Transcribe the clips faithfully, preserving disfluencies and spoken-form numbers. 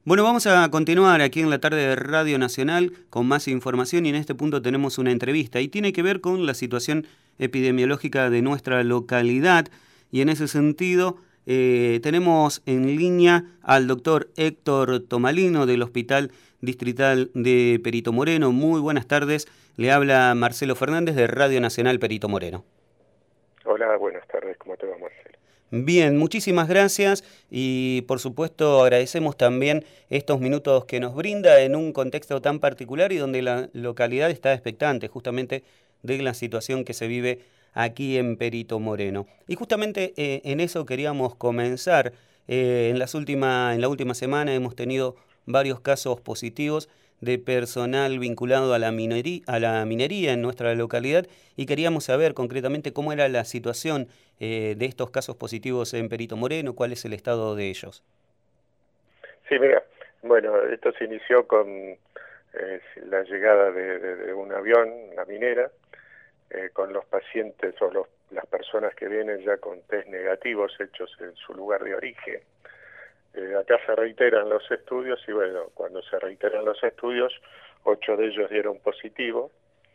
Bueno, vamos a continuar aquí en la tarde de Radio Nacional con más información y en este punto tenemos una entrevista y tiene que ver con la situación epidemiológica de nuestra localidad y en ese sentido eh, tenemos en línea al doctor Héctor Tomalino del Hospital Distrital de Perito Moreno. Muy buenas tardes, le habla Marcelo Fernández de Radio Nacional Perito Moreno. Hola, buenas tardes, ¿cómo te va, Marcelo? Bien, muchísimas gracias y por supuesto agradecemos también estos minutos que nos brinda en un contexto tan particular y donde la localidad está expectante justamente de la situación que se vive aquí en Perito Moreno. Y justamente eh, en eso queríamos comenzar. Eh, en, las última, en la última semana hemos tenido varios casos positivos de personal vinculado a la, minería, a la minería en nuestra localidad y queríamos saber concretamente cómo era la situación eh, de estos casos positivos en Perito Moreno, cuál es el estado de ellos. Sí, mira, bueno, esto se inició con eh, la llegada de, de, de un avión, la minera, eh, con los pacientes o los, las personas que vienen ya con test negativos hechos en su lugar de origen. Eh, acá se reiteran los estudios y bueno, cuando se reiteran los estudios, ocho de ellos dieron positivo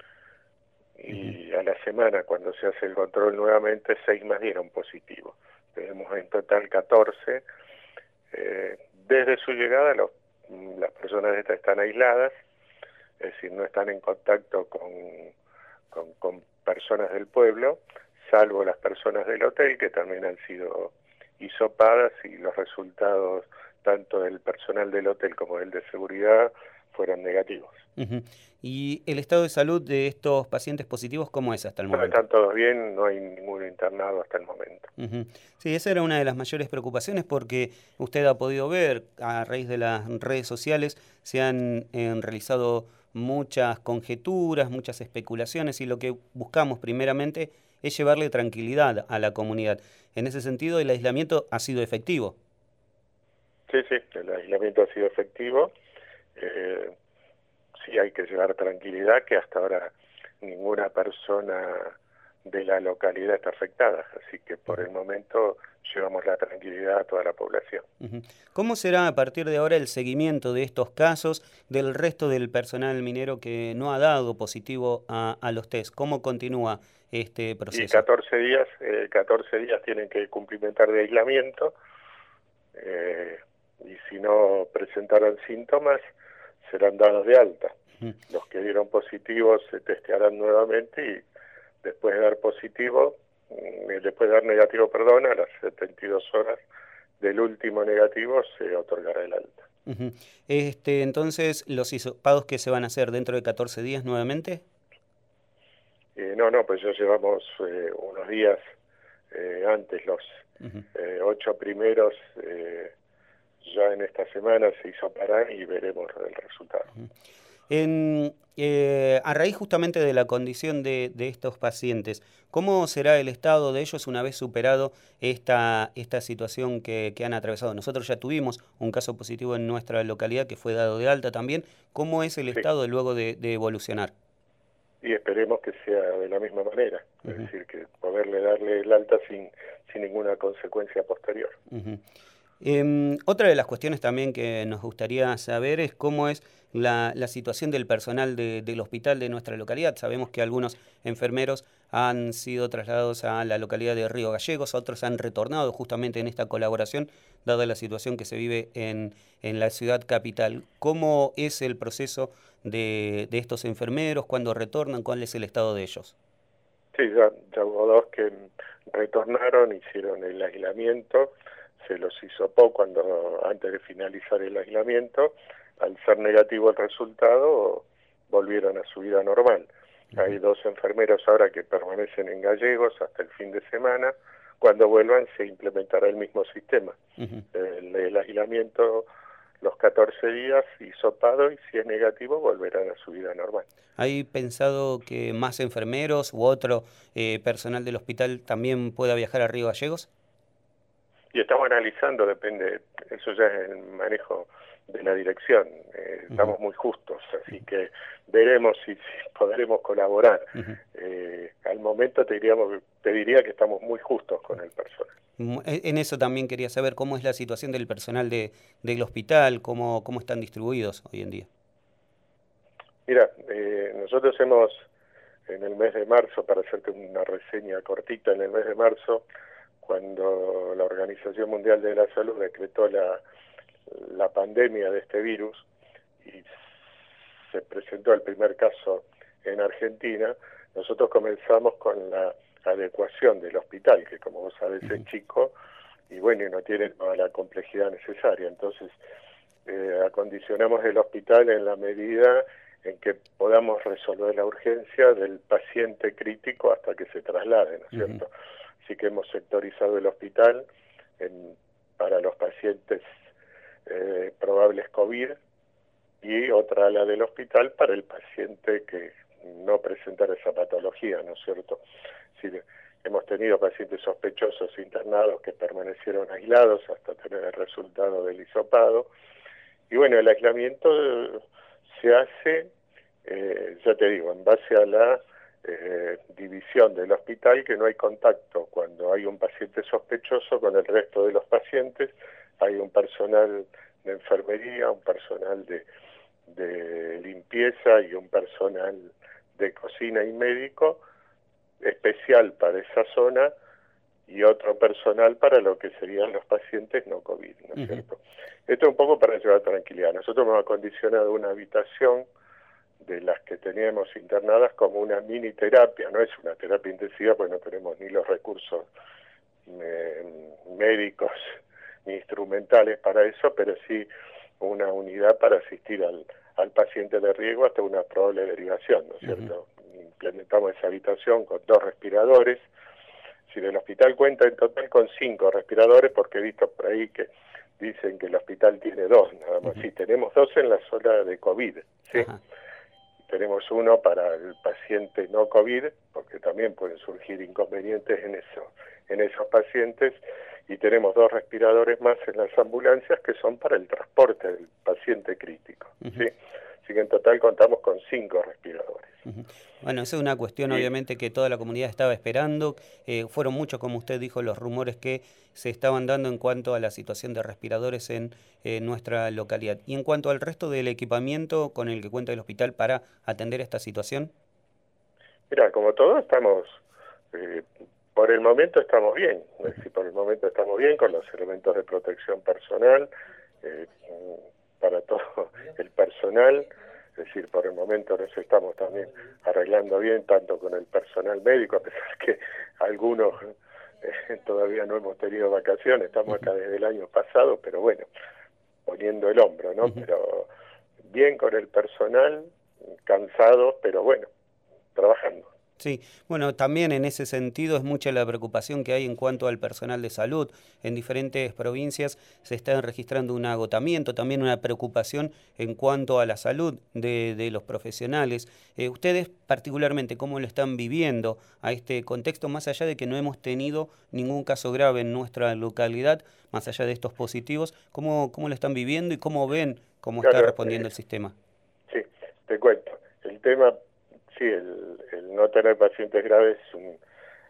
y uh-huh. a la semana cuando se hace el control nuevamente, seis más dieron positivo. Tenemos en total catorce. Eh, desde su llegada los, las personas estas están aisladas, es decir, no están en contacto con, con, con personas del pueblo, salvo las personas del hotel que también han sido hisopadas y los resultados tanto del personal del hotel como del de seguridad fueron negativos. Uh-huh. ¿Y el estado de salud de estos pacientes positivos cómo es hasta el momento? Están todos bien, no hay ninguno internado hasta el momento. Uh-huh. Sí, esa era una de las mayores preocupaciones porque usted ha podido ver a raíz de las redes sociales se han eh, realizado muchas conjeturas, muchas especulaciones y lo que buscamos primeramente es llevarle tranquilidad a la comunidad. En ese sentido, el aislamiento ha sido efectivo. Sí, sí, el aislamiento ha sido efectivo. Eh, sí hay que llevar tranquilidad, que hasta ahora ninguna persona de la localidad está afectada, así que por el momento llevamos la tranquilidad a toda la población. Uh-huh. ¿Cómo será a partir de ahora el seguimiento de estos casos del resto del personal minero que no ha dado positivo a, a los test? ¿Cómo continúa este proceso? Y catorce días, eh, catorce días tienen que cumplimentar de aislamiento, eh, y si no presentaron síntomas, serán dados de alta. Uh-huh. Los que dieron positivos se testearán nuevamente y después de dar positivo, después de dar negativo, perdón, a las setenta y dos horas del último negativo se otorgará el alta. Uh-huh. Este, entonces, ¿los hisopados que se van a hacer dentro de catorce días nuevamente? Eh, no, no, pues ya llevamos eh, unos días eh, antes, los uh-huh. eh, ocho primeros, eh, ya en esta semana se hisoparán y veremos el resultado. Uh-huh. En, eh, a raíz justamente de la condición de, de estos pacientes, ¿cómo será el estado de ellos una vez superado esta, esta situación que, que han atravesado? Nosotros ya tuvimos un caso positivo en nuestra localidad que fue dado de alta también. ¿Cómo es el sí. estado luego de, de evolucionar? Y esperemos que sea de la misma manera, uh-huh. es decir, que poderle darle el alta sin, sin ninguna consecuencia posterior. Uh-huh. Eh, otra de las cuestiones también que nos gustaría saber es cómo es la, la situación del personal de, del hospital de nuestra localidad. Sabemos que algunos enfermeros han sido trasladados a la localidad de Río Gallegos, otros han retornado justamente en esta colaboración, dada la situación que se vive en, en la ciudad capital. ¿Cómo es el proceso de, de estos enfermeros? ¿Cuándo retornan? ¿Cuál es el estado de ellos? Sí, ya, ya hubo dos que retornaron, hicieron el aislamiento, se los hisopó cuando antes de finalizar el aislamiento, al ser negativo el resultado, volvieron a su vida normal. Uh-huh. Hay dos enfermeros ahora que permanecen en Gallegos hasta el fin de semana. Cuando vuelvan se implementará el mismo sistema. Uh-huh. El, el aislamiento los catorce días, hisopado, y si es negativo volverán a su vida normal. ¿Hay pensado que más enfermeros u otro eh, personal del hospital también pueda viajar a Río Gallegos? Y estamos analizando, depende, eso ya es el manejo de la dirección. Eh, uh-huh. Estamos muy justos, así uh-huh. que veremos si, si podremos colaborar. Uh-huh. eh, al momento te, diríamos, te diría que estamos muy justos con el personal. En eso también quería saber cómo es la situación del personal de, del hospital, cómo, cómo están distribuidos hoy en día. Mira, eh, nosotros hemos, en el mes de marzo, para hacerte una reseña cortita, en el mes de marzo, cuando la Organización Mundial de la Salud decretó la, la pandemia de este virus y se presentó el primer caso en Argentina, nosotros comenzamos con la adecuación del hospital, que como vos sabés es chico, y bueno, y no tiene toda la complejidad necesaria. Entonces, eh, acondicionamos el hospital en la medida en que podamos resolver la urgencia del paciente crítico hasta que se traslade, ¿no es cierto? Uh-huh. Así que hemos sectorizado el hospital en, para los pacientes eh, probables COVID y otra ala del hospital para el paciente que no presentara esa patología, ¿no es cierto? Sí, hemos tenido pacientes sospechosos internados que permanecieron aislados hasta tener el resultado del hisopado. Y bueno, el aislamiento se hace, eh, ya te digo, en base a la eh, división del hospital, que no hay contacto cuando hay un paciente sospechoso con el resto de los pacientes. Hay un personal de enfermería, un personal de, de limpieza y un personal de cocina y médico especial para esa zona y otro personal para lo que serían los pacientes no COVID, ¿no es uh-huh. cierto? Esto es un poco para llevar tranquilidad. Nosotros hemos acondicionado una habitación de las que teníamos internadas como una mini terapia, no es una terapia intensiva porque no tenemos ni los recursos eh, médicos ni instrumentales para eso, pero sí una unidad para asistir al, al paciente de riesgo hasta una probable derivación, ¿no es cierto? Uh-huh. Implementamos esa habitación con dos respiradores. Si el hospital cuenta en total con cinco respiradores, porque he visto por ahí que dicen que el hospital tiene dos, nada más. Uh-huh. Sí, tenemos dos en la zona de COVID, ¿sí? Uh-huh. Tenemos uno para el paciente no COVID, porque también pueden surgir inconvenientes en eso, en esos pacientes, y tenemos dos respiradores más en las ambulancias que son para el transporte del paciente crítico, uh-huh. ¿sí? Así que en total contamos con cinco respiradores. Uh-huh. Bueno, esa es una cuestión sí. obviamente que toda la comunidad estaba esperando. Eh, fueron muchos, como usted dijo, los rumores que se estaban dando en cuanto a la situación de respiradores en eh, nuestra localidad. Y en cuanto al resto del equipamiento con el que cuenta el hospital para atender esta situación. Mira, como todos estamos, eh, por el momento estamos bien. Es decir, por el momento estamos bien con los elementos de protección personal, eh, para todo el personal. Es decir, por el momento nos estamos también arreglando bien, tanto con el personal médico, a pesar que algunos eh, todavía no hemos tenido vacaciones, estamos acá desde el año pasado, pero bueno, poniendo el hombro, ¿no? Uh-huh. Pero bien con el personal, cansados, pero bueno, trabajando. Sí, bueno, también en ese sentido es mucha la preocupación que hay en cuanto al personal de salud. En diferentes provincias se está registrando un agotamiento, también una preocupación en cuanto a la salud de, de los profesionales. Eh, ustedes particularmente, ¿cómo lo están viviendo a este contexto, más allá de que no hemos tenido ningún caso grave en nuestra localidad, más allá de estos positivos? ¿Cómo, cómo lo están viviendo y cómo ven cómo claro, está respondiendo eh, el sistema? Sí, te cuento. El tema... Sí, el, el no tener pacientes graves es un,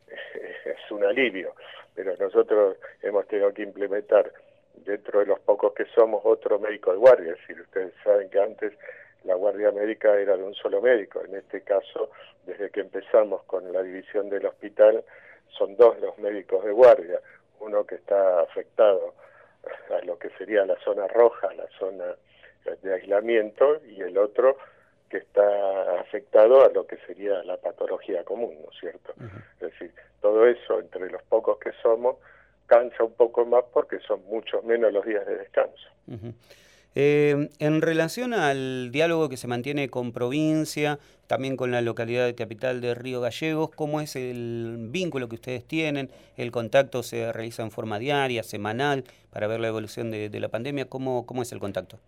es un alivio, pero nosotros hemos tenido que implementar, dentro de los pocos que somos, otro médico de guardia. Es decir, ustedes saben que antes la guardia médica era de un solo médico. En este caso, desde que empezamos con la división del hospital, son dos los médicos de guardia. Uno que está afectado a lo que sería la zona roja, la zona de aislamiento, y el otro que está afectado a lo que sería la patología común, ¿no es cierto? Uh-huh. Es decir, todo eso, entre los pocos que somos, cansa un poco más porque son muchos menos los días de descanso. Uh-huh. Eh, en relación al diálogo que se mantiene con provincia, también con la localidad de capital de Río Gallegos, ¿cómo es el vínculo que ustedes tienen? ¿El contacto se realiza en forma diaria, semanal, para ver la evolución de, de la pandemia? ¿Cómo, cómo es el contacto?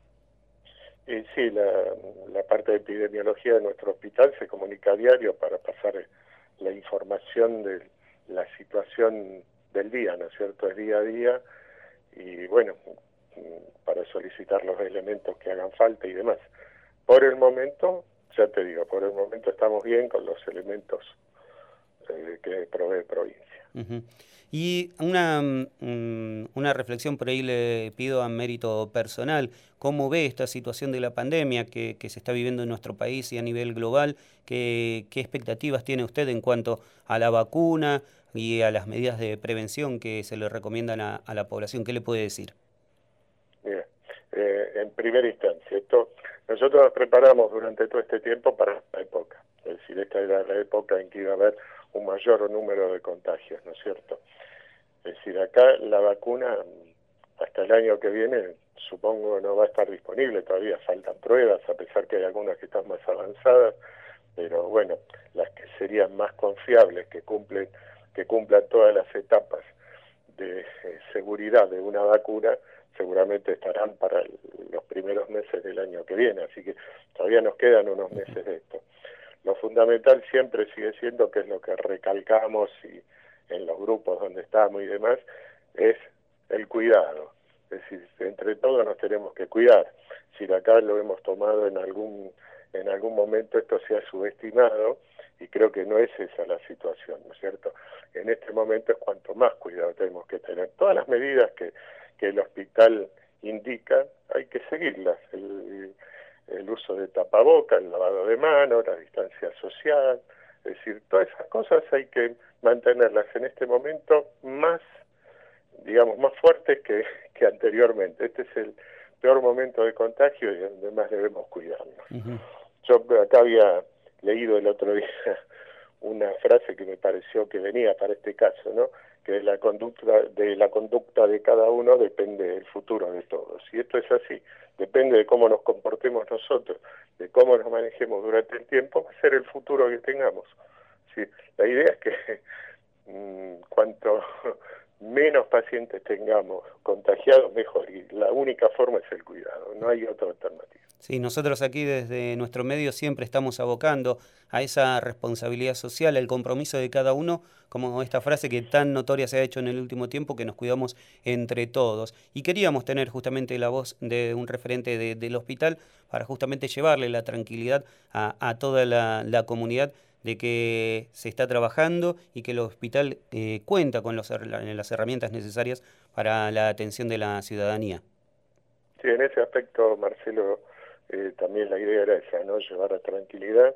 Eh, sí, la, la parte de epidemiología de nuestro hospital se comunica a diario para pasar la información de la situación del día, ¿no es cierto? Es día a día y bueno, para solicitar los elementos que hagan falta y demás. Por el momento, ya te digo, por el momento estamos bien con los elementos eh, que provee provincia. Uh-huh. Y una, um, una reflexión por ahí le pido a mérito personal. ¿Cómo ve esta situación de la pandemia que, que se está viviendo en nuestro país y a nivel global? ¿Qué, qué expectativas tiene usted en cuanto a la vacuna y a las medidas de prevención que se le recomiendan a, a la población? ¿Qué le puede decir? Mira, eh, en primera instancia, esto, nosotros nos preparamos durante todo este tiempo para esta época. Es decir, esta era la época en que iba a haber un mayor número de contagios, ¿no es cierto? Es decir, acá la vacuna hasta el año que viene supongo no va a estar disponible, todavía faltan pruebas, a pesar que hay algunas que están más avanzadas, pero bueno, las que serían más confiables, que cumplen, que cumplan todas las etapas de eh, seguridad de una vacuna, seguramente estarán para el, los primeros meses del año que viene, así que todavía nos quedan unos meses de esto. Lo fundamental siempre sigue siendo, que es lo que recalcamos y en los grupos donde estamos y demás, es el cuidado. Es decir, entre todos nos tenemos que cuidar. Si acá lo hemos tomado en algún en algún momento, esto se ha subestimado, y creo que no es esa la situación, ¿no es cierto? En este momento es cuanto más cuidado tenemos que tener. Todas las medidas que, que el hospital indica, hay que seguirlas. El, el uso de tapabocas, el lavado de manos, la distancia social, es decir, todas esas cosas hay que mantenerlas en este momento más, digamos, más fuertes que, que anteriormente. Este es el peor momento de contagio y donde más debemos cuidarnos. Uh-huh. Yo acá había leído el otro día una frase que me pareció que venía para este caso, ¿no? Que de la conducta de la conducta de cada uno depende el futuro de todos. Y esto es así, depende de cómo nos comportemos nosotros, de cómo nos manejemos durante el tiempo, va a ser el futuro que tengamos. Sí, la idea es que mmm, cuanto menos pacientes tengamos contagiados, mejor. Y la única forma es el cuidado, no hay otra alternativa. Sí, nosotros aquí desde nuestro medio siempre estamos abocando a esa responsabilidad social, el compromiso de cada uno, como esta frase que tan notoria se ha hecho en el último tiempo, que nos cuidamos entre todos. Y queríamos tener justamente la voz de un referente de, del hospital para justamente llevarle la tranquilidad a, a toda la, la comunidad de que se está trabajando y que el hospital eh, cuenta con los, las herramientas necesarias para la atención de la ciudadanía. Sí, en ese aspecto, Marcelo, eh, también la idea era esa, ¿no? Llevar a tranquilidad,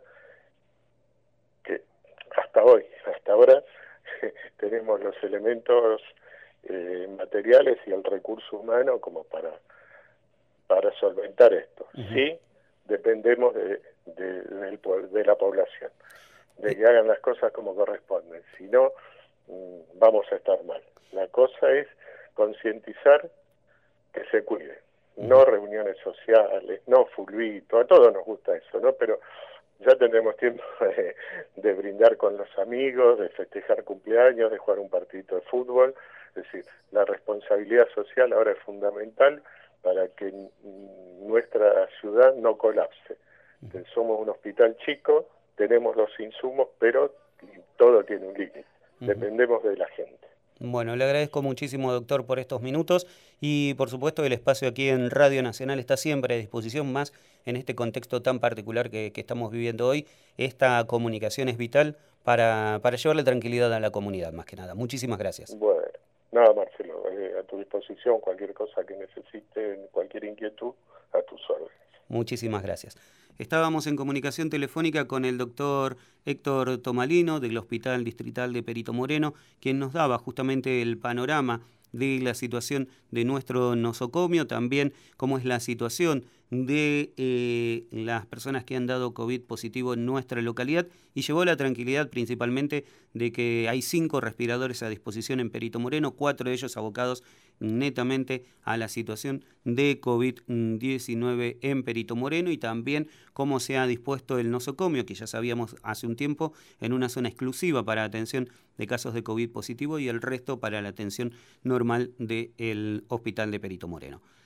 que hasta hoy, hasta ahora, tenemos los elementos eh, materiales y el recurso humano como para, para solventar esto. Uh-huh. Sí, dependemos de, de, de, de la población, de que hagan las cosas como corresponden, si no, mmm, vamos a estar mal. La cosa es concientizar que se cuiden, no reuniones sociales, no fulbito, a todos nos gusta eso, ¿no? Pero ya tendremos tiempo de, de brindar con los amigos, de festejar cumpleaños, de jugar un partidito de fútbol. Es decir, la responsabilidad social ahora es fundamental para que nuestra ciudad no colapse. Entonces, somos un hospital chico, tenemos los insumos, pero todo tiene un límite. Dependemos de la gente. Bueno, le agradezco muchísimo, doctor, por estos minutos y, por supuesto, el espacio aquí en Radio Nacional está siempre a disposición, más en este contexto tan particular que, que estamos viviendo hoy. Esta comunicación es vital para, para llevarle tranquilidad a la comunidad, más que nada. Muchísimas gracias. Bueno, nada, Marcelo, eh, a tu disposición, cualquier cosa que necesiten, cualquier inquietud, a tus órdenes. Muchísimas gracias. Estábamos en comunicación telefónica con el doctor Héctor Tomalino del Hospital Distrital de Perito Moreno, quien nos daba justamente el panorama de la situación de nuestro nosocomio, también cómo es la situación de eh, las personas que han dado COVID positivo en nuestra localidad, y llevó la tranquilidad principalmente de que hay cinco respiradores a disposición en Perito Moreno, cuatro de ellos abocados netamente a la situación de COVID diecinueve en Perito Moreno, y también cómo se ha dispuesto el nosocomio, que ya sabíamos hace un tiempo, en una zona exclusiva para atención de casos de COVID positivo y el resto para la atención normal del Hospital de Perito Moreno.